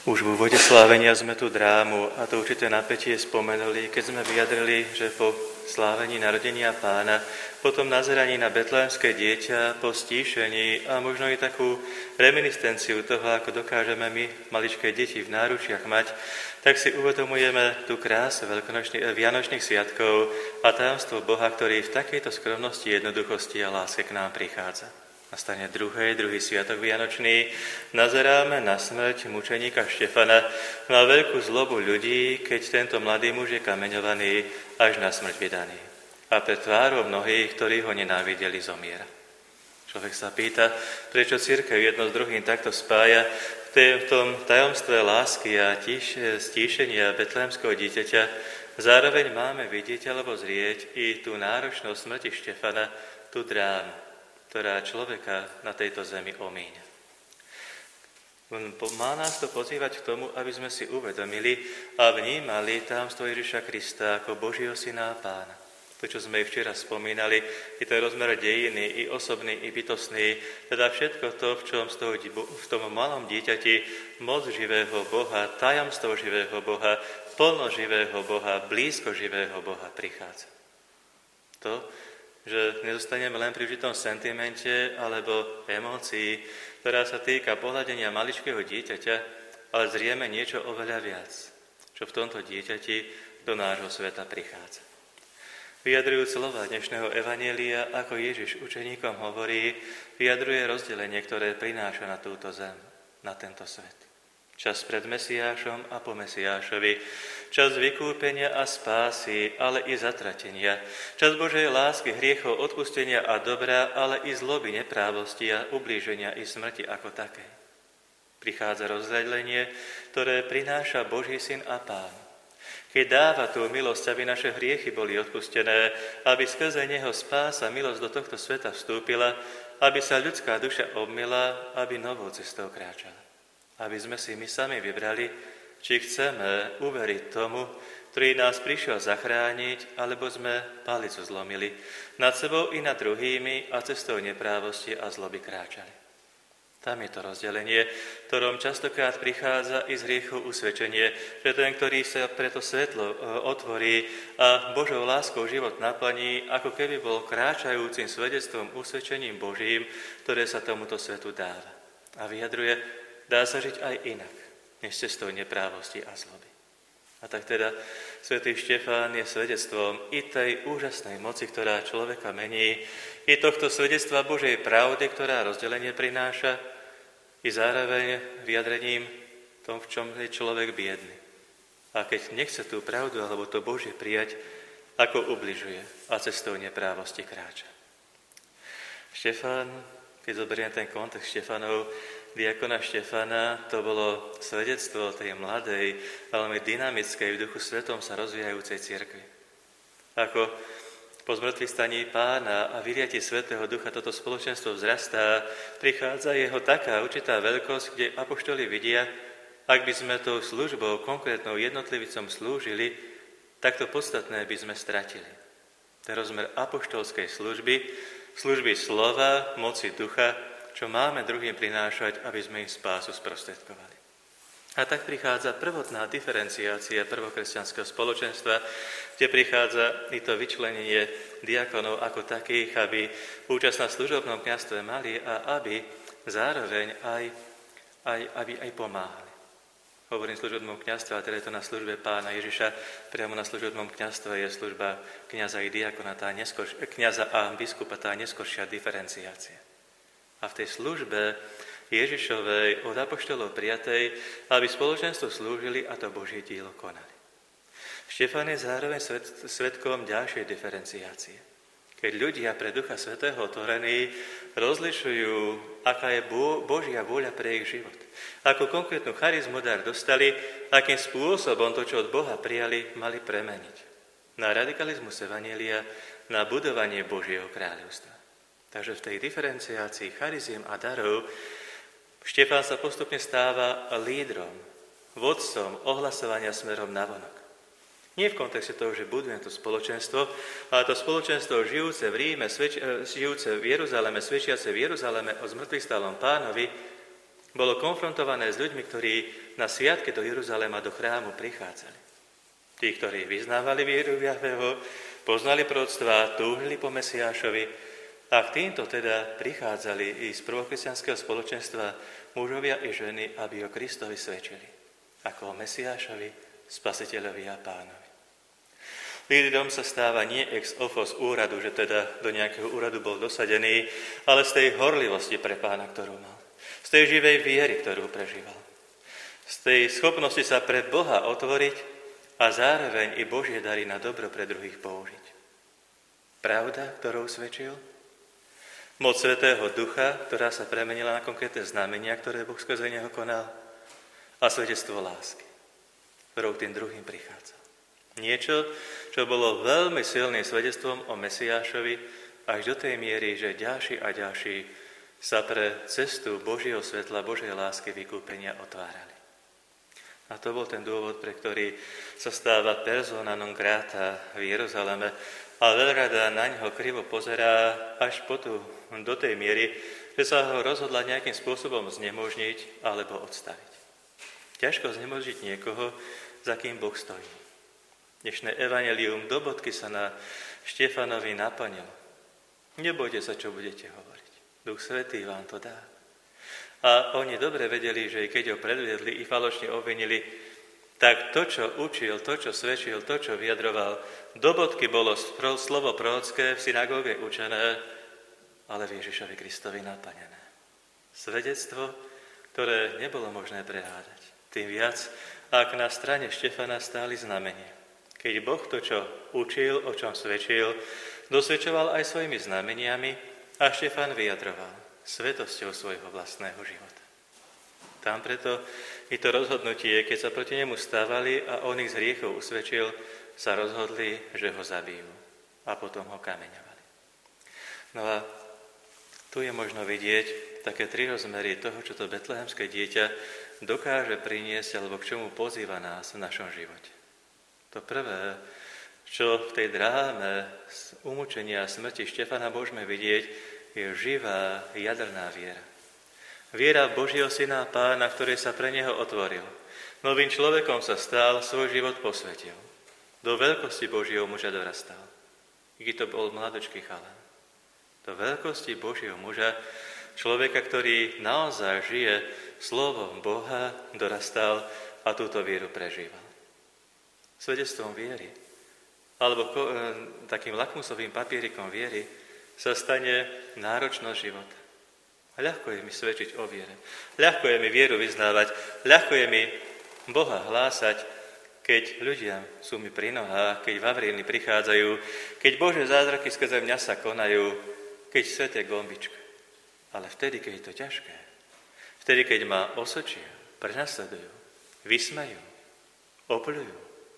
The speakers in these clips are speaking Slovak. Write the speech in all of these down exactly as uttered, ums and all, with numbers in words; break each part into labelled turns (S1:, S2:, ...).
S1: Už v úvode slávenia sme tú drámu a to určité napätie spomenuli, keď sme vyjadrili, že po slávení narodenia Pána, potom nazeraní na betlehemské dieťa, po stíšení a možno i takú reminiscenciu toho, ako dokážeme my, maličké deti v náručiach mať, tak si uvedomujeme tú krásu veľkonočných, vianočných sviatkov a tajomstvo Boha, ktorý v takejto skromnosti, jednoduchosti a láske k nám prichádza. Nastane druhý, druhý sviatok vianočný, nazeráme na smrť mučeníka Štefana, na veľkú zlobu ľudí, keď tento mladý muž je kameňovaný až na smrť vydaný. A pred tvárou mnohých, ktorí ho nenávideli, zomiera. Človek sa pýta, prečo cirkev jedno s druhým takto spája v tom tajomstve lásky a tíš, stíšenia betlehemského dieťaťa. Zároveň máme vidieť alebo zrieť i tú náročnosť smrti Štefana, tú drámu, ktorá človeka na tejto zemi omíňa. Má nás to pozývať k tomu, aby sme si uvedomili a vnímali tajomstvo Ježiša Krista ako Božieho syna a Pána. To, čo sme včera spomínali, je to rozmer dejiny, i osobný, i bytostný, teda všetko to, v čom stojí v tom malom dieťati moc živého Boha, tajomstvo živého Boha, plno živého Boha, blízko živého Boha prichádza. To, že nezostaneme len pri určitom sentimente alebo emócii, ktorá sa týka pohľadenia maličkého dieťaťa, ale zrieme niečo oveľa viac, čo v tomto dieťati do nášho sveta prichádza. Vyjadrujúc slova dnešného evanjelia, ako Ježiš učeníkom hovorí, vyjadruje rozdelenie, ktoré prináša na túto zem, na tento svet. Čas pred Mesiášom a po Mesiášovi, čas vykúpenia a spásy, ale i zatratenia, čas Božej lásky, hriechov, odpustenia a dobra, ale i zloby, neprávosti a ublíženia i smrti ako takej. Prichádza rozdelenie, ktoré prináša Boží syn a Pán. Keď dáva tú milosť, aby naše hriechy boli odpustené, aby skrze neho spása, milosť do tohto sveta vstúpila, aby sa ľudská duša obmila, aby novou cestou kráčala. Aby sme si my sami vybrali, či chceme uveriť tomu, ktorý nás prišiel zachrániť, alebo sme palicu zlomili nad sebou i nad druhými a cestou neprávosti a zloby kráčali. Tam je to rozdelenie, v ktorom častokrát prichádza i z hriechu usvedčenie, že ten, ktorý sa pre to svetlo otvorí a Božou láskou život naplní, ako keby bol kráčajúcim svedectvom, usvedčením Božím, ktoré sa tomuto svetu dáva. A vyjadruje, dá sa žiť aj inak, než cestou neprávosti a zloby. A tak teda svätý Štefán je svedectvom i tej úžasnej moci, ktorá človeka mení, i tohto svedectva Božej pravdy, ktorá rozdelenie prináša, i zároveň vyjadrením tom, v čom je človek biedný. A keď nechce tú pravdu alebo to Božie prijať, ako ubližuje a cestou neprávosti kráča. Štefán, keď zoberieme ten kontext Štefanov, diakona Štefana, to bolo svedectvo tej mladej, veľmi dynamickej, v duchu svetom sa rozvíjajúcej cirkvi. Ako po zmŕtvychvstaní Pána a vyliatí Svätého Ducha toto spoločenstvo vzrastá, prichádza jeho taká určitá veľkosť, kde apoštoli vidia, ak by sme tou službou konkrétnou jednotlivicom slúžili, tak to podstatné by sme stratili. Ten rozmer apoštolskej služby, služby slova, moci ducha, čo máme druhým prinášať, aby sme im spásu sprostredkovali. A tak prichádza prvotná diferenciácia prvokresťanského spoločenstva, kde prichádza i to vyčlenenie diakonov ako takých, aby účasť na služobnom kňazstve mali a aby zároveň aj, aj, aby aj pomáhali. Hovorím služobnom kňazstve, ale teda je to na službe Pána Ježiša. Priamo na služobnom kňazstve je služba kňaza i diakona, tá neskôr, kňaza a biskupa, tá neskoršia diferenciácia. A v tej službe Ježišovej od apoštolov prijatej, aby spoločenstvo slúžili a to Božie dielo konali. Štefán je zároveň svet, svedkom ďalšej diferenciácie. Keď ľudia pre Ducha Svätého otvorení rozlišujú, aká je Bo- Božia vôľa pre ich život, ako konkrétnu charizmu dar dostali, akým spôsobom to, čo od Boha prijali, mali premeniť na radikalizmus evanjelia, na budovanie Božieho kráľovstva. Takže v tej diferenciácii chariziem a darov Štefán sa postupne stáva lídrom, vodcom ohlasovania smerom navonok. Nie v kontexte toho, že budujem to spoločenstvo, ale to spoločenstvo žijúce v Ríme, svedč, žijúce v Jeruzaleme, svedčiace v Jeruzaleme o zmŕtvychvstalom Pánovi, bolo konfrontované s ľuďmi, ktorí na sviatke do Jeruzalema, do chrámu prichádzali. Tí, ktorí vyznávali vieru v Jahveho, poznali proroctvá, túžili po Mesiášovi a k týmto teda prichádzali i z prvokresťanského spoločenstva mužovia i ženy, aby o Kristovi svedčili, ako o Mesiášovi, Spasiteľovi a Pánovi. Lídrom sa stáva nie ex ofo z úradu, že teda do nejakého úradu bol dosadený, ale z tej horlivosti pre Pána, ktorú mal. Z tej živej viery, ktorú prežíval. Z tej schopnosti sa pre Boha otvoriť a zároveň i Božie dary na dobro pre druhých použiť. Pravda, ktorou svedčil? Moc Svätého Ducha, ktorá sa premenila na konkrétne znamenia, ktoré Boh skrze neho konal. A svedectvo lásky, ktorou tým druhým prichádzal. Niečo, čo bolo veľmi silným svedectvom o Mesiášovi až do tej miery, že ďalší a ďalší sa pre cestu Božieho svetla, Božej lásky vykúpenia otvárali. A to bol ten dôvod, pre ktorý sa stáva persona non grata v Jeruzaleme a veľrada na ňo krivo pozerá až po tu, do tej miery, že sa ho rozhodla nejakým spôsobom znemožniť alebo odstaviť. Ťažko znemožniť niekoho, za kým Boh stojí. Dnešné evanjelium do bodky sa na Štefanovi naplnilo. Nebojte sa, čo budete hovoriť. Duch Svätý vám to dá. A oni dobre vedeli, že keď ho predviedli i falošne obvinili, tak to, čo učil, to, čo svedčil, to, čo vyjadroval, do bodky bolo slovo prorocké v synagóge učené, ale v Ježišovi Kristovi naplnené. Svedectvo, ktoré nebolo možné prehádať. Tým viac, ak na strane Štefana stáli znamenia. Keď Boh to, čo učil, o čom svedčil, dosvedčoval aj svojimi znameniami a Štefan vyjadroval svetosťou svojho vlastného života. Tam preto i to rozhodnutie, keď sa proti nemu stávali a on ich z hriechov usvedčil, sa rozhodli, že ho zabijú a potom ho kameňovali. No a tu je možno vidieť také tri rozmery toho, čo to betlehemské dieťa dokáže priniesť alebo k čomu pozýva nás v našom živote. To prvé, čo v tej dráme umúčenia a smrti Štefana môžeme vidieť, je živá jadrná viera. Viera v Božieho Syna a Pána, ktorý sa pre neho otvoril. Novým človekom sa stal, svoj život posvetil. Do veľkosti Božieho muža dorastal. I to bol mladočký chalan. Do veľkosti Božieho muža, človeka, ktorý naozaj žije slovom Boha, dorastal a túto vieru prežíval. Svedectvom viery, alebo ko, e, takým lakmusovým papierikom viery, sa stane náročnosť života. A ľahko je mi svedčiť o viere. Ľahko je mi vieru vyznávať. Ľahko je mi Boha hlásať, keď ľudia sú mi pri nohách, keď vavríny prichádzajú, keď Božie zázraky skrze mňa sa konajú, keď sveté gombička. Ale vtedy, keď je to ťažké, vtedy, keď ma osočia, prenasledujú, vysmejú, opľujú,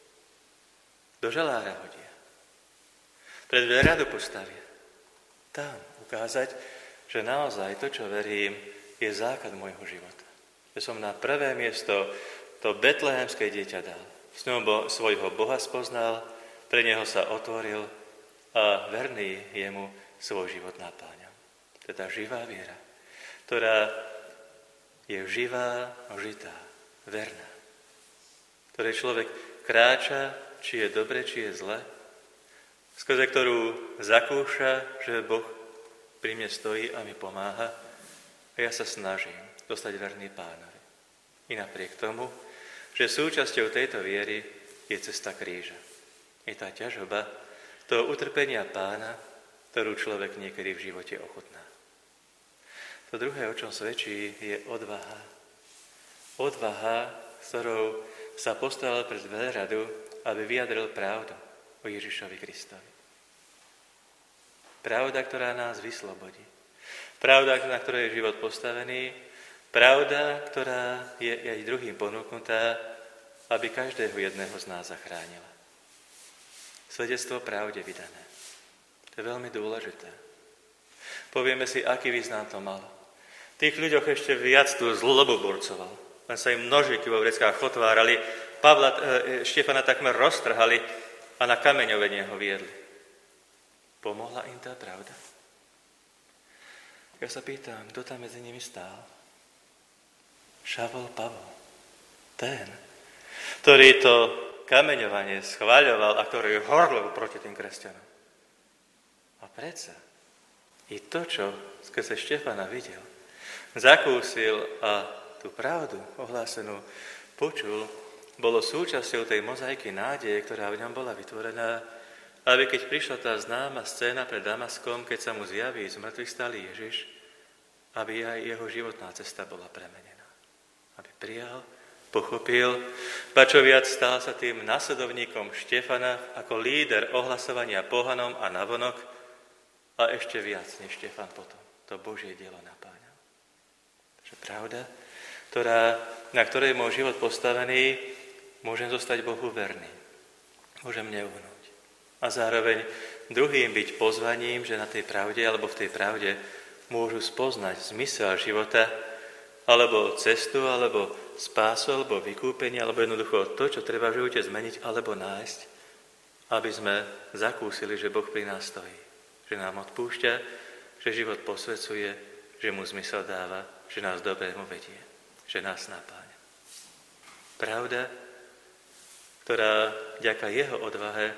S1: do žalára hodia, pred veľradu postavia, tam ukázať, že naozaj to, čo verím, je základ môjho života. Že som na prvé miesto to betlehemské dieťa dal. S ňou bo, svojho Boha spoznal, pre neho sa otvoril a verný jemu svoj život napáňal. Teda živá viera, ktorá je živá, žitá, verná. Ktorej človek kráča, či je dobre, či je zle, skrze ktorú zakúša, že Boh pri mne stojí a mi pomáha a ja sa snažím dostať verný Pánovi. I napriek tomu, že súčasťou tejto viery je cesta kríža. Je tá ťažoba toho utrpenia Pána, ktorú človek niekedy v živote ochutná. To druhé, o čom svedčí, je odvaha. Odvaha, s ktorou sa postavil pred veľradu, aby vyjadril pravdu o Ježišovi Kristovi. Pravda, ktorá nás vyslobodí. Pravda, na ktorej je život postavený. Pravda, ktorá je aj druhým ponúknutá, aby každého jedného z nás zachránila. Svedectvo pravde vydané. To je veľmi dôležité. Povieme si, aký význam to malo. Tých ľuďoch ešte viac tu zlobu burcoval. Len sa im nožiky vo vreckách otvárali, Pavla, e, Štefana takmer roztrhali a na kameňovenie ho viedli. Pomohla im tá pravda? Ja sa pýtam, kto tam medzi nimi stál? Šavol Pavol. Ten, ktorý to kameňovanie schváľoval a ktorý horlil proti tým kresťanom. A predsa i to, čo skrze Štefana videl, zakúsil a tú pravdu ohlásenú počul, bolo súčasťou tej mozaiky nádeje, ktorá v ňom bola vytvorená, aby keď prišla tá známa scéna pred Damaskom, keď sa mu zjaví z mŕtvych stály Ježiš, aby aj jeho životná cesta bola premenená. Aby prijal, pochopil, ba čo viac, stal sa tým nasledovníkom Štefana ako líder ohlasovania pohanom a navonok a ešte viac než Štefan potom. To Božie dielo napáňal. Takže pravda, ktorá, na ktorej je môj život postavený, môžem zostať Bohu verný. Môžem neuhnúť. A zároveň druhým byť pozvaním, že na tej pravde alebo v tej pravde môžu spoznať zmysel života, alebo cestu, alebo spásu, alebo vykúpenie, alebo jednoducho to, čo treba v živote zmeniť, alebo nájsť, aby sme zakúsili, že Boh pri nás stojí. Že nám odpúšťa, že život posvecuje, že mu zmysel dáva, že nás dobrému vedie, že nás napáňa. Pravda, ktorá vďaka jeho odvahe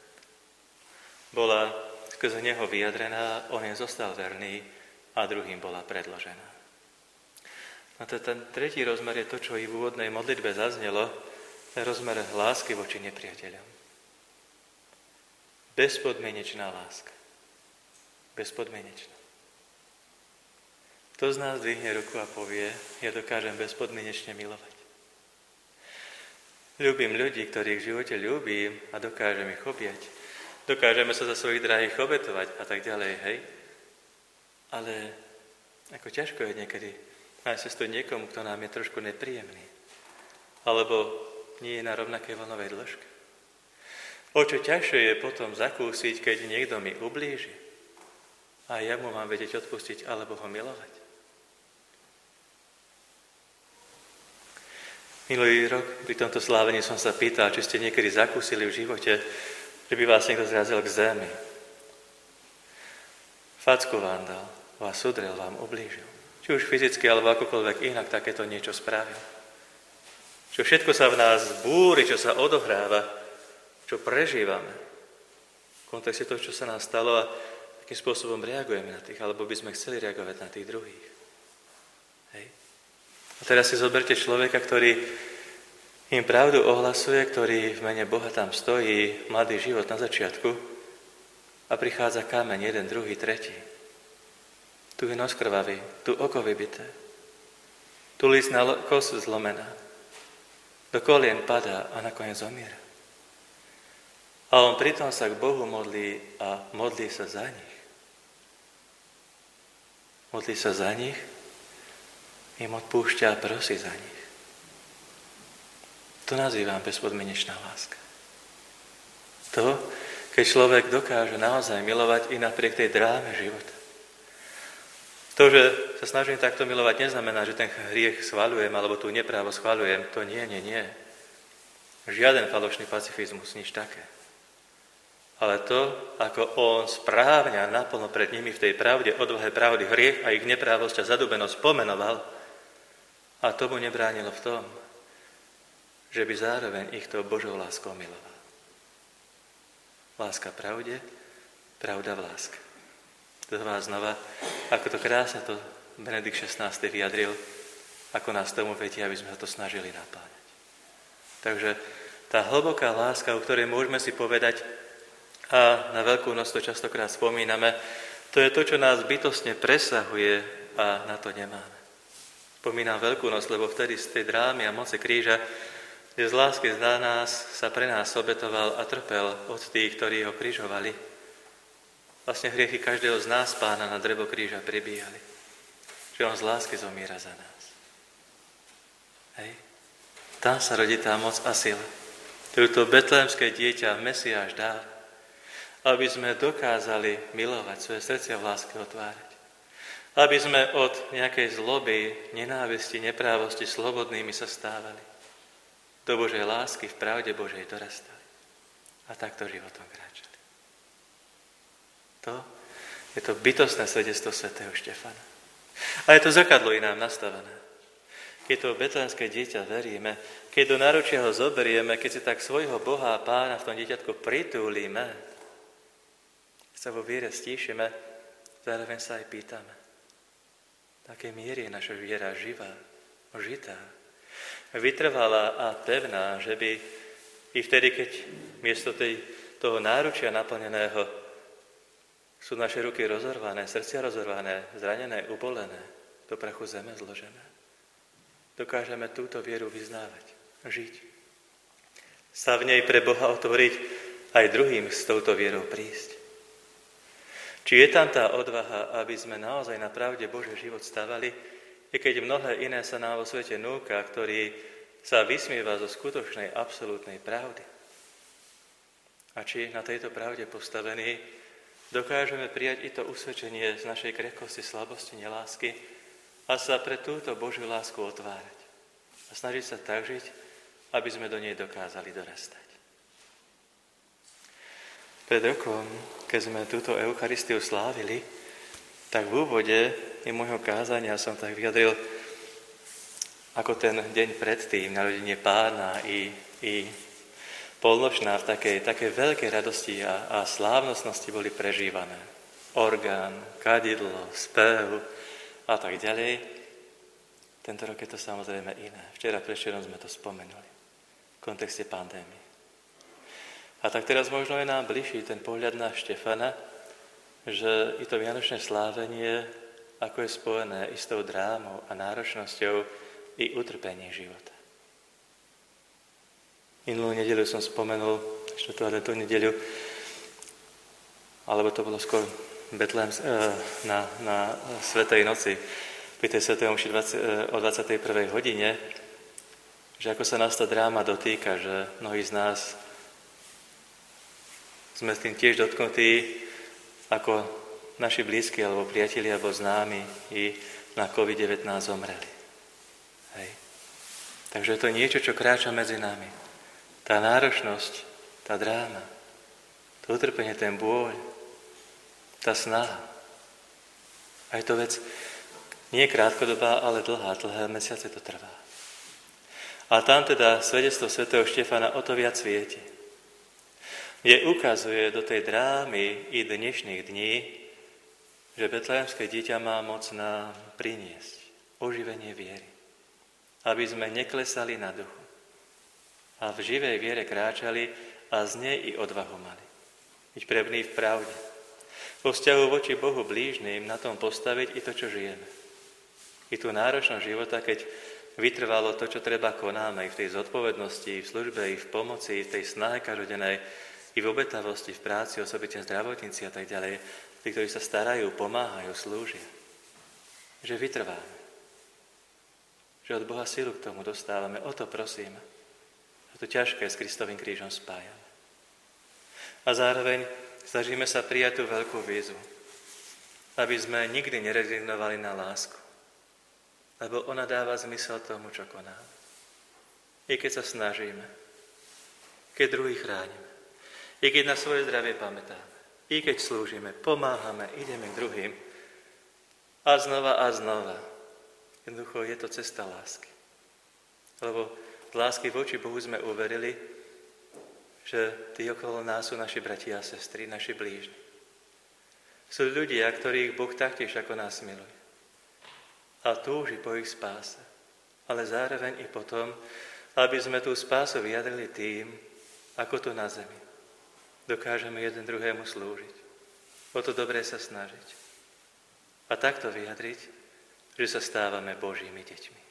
S1: bola skrze neho vyjadrená, on jej zostal verný a druhým bola predložená. A to ten tretí rozmer je to, čo i v úvodnej modlitbe zaznelo, ten rozmer lásky voči nepriateľom. Bezpodmienečná láska. Bezpodmienečná. Kto z nás dvihne ruku a povie, ja dokážem bezpodmienečne milovať. Ľúbim ľudí, ktorých v živote ľúbim a dokážem ich objať. Dokážeme sa za svojich drahých obetovať a tak ďalej, hej? Ale ako ťažko je niekedy nájsť sa niekomu, kto nám je trošku nepríjemný. Alebo nie je na rovnakej vlnovej dĺžke. O čo ťažšie je potom zakúsiť, keď niekto mi ublíži. A ja mu mám vedieť odpustiť alebo ho milovať. Minulý rok pri tomto slávení som sa pýtal, či ste niekedy zakúsili v živote, že by vás niekto zrazil k zemi. Facku vám dal, vás udrel, vám ublížil. Či už fyzicky, alebo akokoľvek inak takéto niečo spravil. Čo všetko sa v nás búri, čo sa odohráva, čo prežívame. V kontexte toho, čo sa nám stalo a akým spôsobom reagujeme na tých, alebo by sme chceli reagovať na tých druhých. Hej. A teraz si zoberte človeka, ktorý im pravdu ohlasuje, ktorý v mene Boha tam stojí, mladý život na začiatku a prichádza kameň, jeden, druhý, tretí. Tu je nos krvavý, tu oko vybité, tu lícna kosť zlomená, do kolien padá a nakoniec zomiera. A on pritom sa k Bohu modlí a modlí sa za nich. Modlí sa za nich, im odpúšťa a prosí za nich. To nazývam bezpodmienečná láska. To, keď človek dokáže naozaj milovať i napriek tej dráme života. To, že sa snažím takto milovať, neznamená, že ten hriech schvaľujem, alebo tú neprávo schvaľujem. To nie, nie, nie. Žiaden falošný pacifizmus, nič také. Ale to, ako on správne a naplno pred nimi v tej pravde, odvahe pravdy, hriech a ich neprávosť a zadubenosť pomenoval, a tomu nebránilo v tom, že by zároveň ich to Božou láskou miloval. Láska pravde, pravda v láske. To vás znova, ako to krásne to Benedikt šestnásty vyjadril, ako nás tomu vedie, aby sme sa to snažili napáňať. Takže tá hlboká láska, o ktorej môžeme si povedať, a na Veľkú noc to častokrát spomíname, to je to, čo nás bytostne presahuje a na to nemáme. Spomínam Veľkú noc, lebo vtedy z tej drámy a moci kríža, kde z lásky za nás sa pre nás obetoval a trpel od tých, ktorí ho križovali. Vlastne hriechy každého z nás Pána na drevo kríža pribíjali. Že on z lásky zomiera za nás. Hej. Tam sa rodí tá moc a sila. ktorú to betlémske dieťa Mesiáš dal, aby sme dokázali milovať svoje srdcia v láske otvárať. Aby sme od nejakej zloby, nenávisti, neprávosti slobodnými sa stávali. Do Božej lásky v pravde Božej dorastali. A takto životom kráčali. To je to bytostné svedectvo svätého Štefana. A je to zrkadlo i nám nastavené. keď to betlémske dieťa veríme, keď do náručia ho zoberieme, keď si tak svojho Boha a Pána v tom dieťatku pritúlime, keď sa vo viere stíšime, zároveň sa aj pýtame, v akej miery je naša viera živá, žitá, vytrvalá a pevná, že by i vtedy, keď miesto tej, toho náručia naplneného sú naše ruky rozorvané, srdcia rozorvané, zranené, ubolené, do prachu zeme zložené, dokážeme túto vieru vyznávať, žiť. Sa v nej pre Boha otvoriť aj druhým s touto vierou prísť. Či je tam tá odvaha, aby sme naozaj na pravde Boží život stavali, i keď mnohé iné sa nám vo svete núka, ktorý sa vysmieva zo skutočnej, absolútnej pravdy. A či na tejto pravde postavení dokážeme prijať i to usvedčenie z našej krehkosti, slabosti, nelásky a sa pre túto Božiu lásku otvárať. A snažiť sa tak žiť, aby sme do nej dokázali dorastať. Pred rokom, keď sme túto Eucharistiu slávili, tak v úvode i môjho kázania som tak vyjadril, ako ten deň predtým, narodenie Pána i, i polnočná v takej, takej veľkej radosti a, a slávnostnosti boli prežívané. Orgán, kadidlo, spev a tak ďalej. Tento rok je to samozrejme iné. Včera predvčerom sme to spomenuli v kontexte pandémie. A tak teraz možno je nám bližší ten pohľad na Štefana, že i to vianočné slávenie, ako je spojené i s tou drámou a náročnosťou i utrpenie života. Minulú nedeľu som spomenul, ešte tú adventnú nedeľu, alebo to bolo skôr Betlém na, na Svätej noci, pri tej Svätej omši o dvadsiatej prvej hodine, že ako sa nás tá dráma dotýka, že mnohí z nás sme s tým tiež dotknutí, ako naši blízki, alebo priatelia, alebo známi i na covid devätnásť zomreli. Hej. Takže je to niečo, čo kráča medzi nami. Tá náročnosť, tá dráma, to utrpenie, ten bôľ, tá snaha. A je to vec nie krátkodobá, ale dlhá, dlhé mesiace to trvá. A tam teda svedectvo svätého Štefana o to viac svieti. Kde ukazuje do tej drámy i dnešných dní, že betlémske dieťa má moc nám priniesť oživenie viery. Aby sme neklesali na duchu. A v živej viere kráčali a z nej i odvahu mali. Byť pevný v pravde. Vo vzťahu voči Bohu blížnym na tom postaviť i to, čo žijeme. I tú náročnosť života, keď vytrvalo to, čo treba konáme, i v tej zodpovednosti, i v službe, i v pomoci, i v tej snahe každodennej, i v obetavosti, v práci, osobitne zdravotníci a tak ďalej, tí, ktorí sa starajú, pomáhajú, slúžia. Že vytrváme. Že od Boha silu k tomu dostávame. O to prosíme. A to ťažké s Kristovým krížom spájame. A zároveň snažíme sa prijať tú veľkú výzvu, aby sme nikdy nerezignovali na lásku. Lebo ona dáva zmysel tomu, čo konáme. I keď sa snažíme, keď druhých chránime, i keď na svoje zdravie pamätáme, i keď slúžime, pomáhame, ideme k druhým. A znova a znova. Jednoducho je to cesta lásky. Lebo z lásky voči Bohu sme uverili, že tí okolo nás sú naši bratia a sestry, naši blížni. Sú ľudia, ktorých Boh taktiež ako nás miluje. A túži po ich spáse. Ale zároveň i potom, aby sme tú spásu vyjadrili tým, ako to na zemi. Dokážeme jeden druhému slúžiť. O to dobré sa snažiť. A takto vyjadriť, že sa stávame Božími deťmi.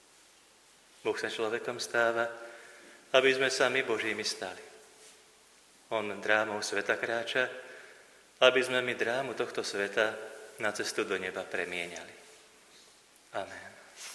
S1: Boh sa človekom stáva, aby sme sami Božími stali. On drámou sveta kráča, aby sme my drámu tohto sveta na cestu do neba premieniali. Amen.